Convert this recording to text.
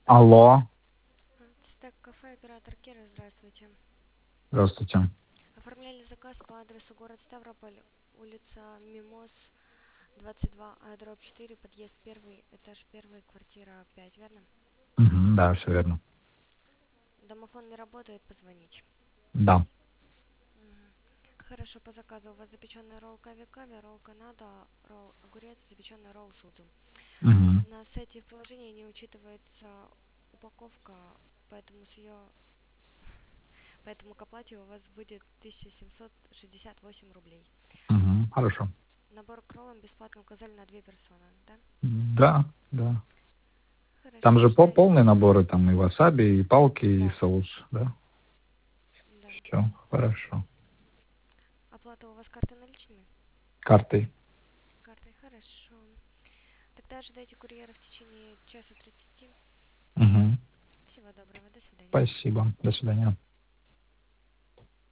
Алло, Стек кафе, оператор Кира, здравствуйте. здравствуйте. Оформляли заказ по адресу город Ставрополь, улица Мимоз, 22, дробь 4, подъезд 1, этаж 1, квартира 5, верно? Да, все верно. Домофон не работает, позвонить. Да. Мгм. Хорошо, по заказу у вас запеченная ролл кави-кави, ролл канада, ролл огурец, запеченный ролл сузу. Мгм. На сайте в приложении не учитывается упаковка, поэтому поэтому к оплате у вас будет 1768 рублей. Хорошо. Набор к роллам бесплатно указали на 2 персоны, да? Да, да. Там Хорошо, же ожидаю. полные наборы, там и васаби, и палки, и Да, соус, да? да. Все, хорошо. Оплата у вас картой наличными? Картой. Картой, хорошо. Тогда ожидайте курьера в течение часа 30. Мгм. Всего доброго, до свидания. Спасибо. До свидания.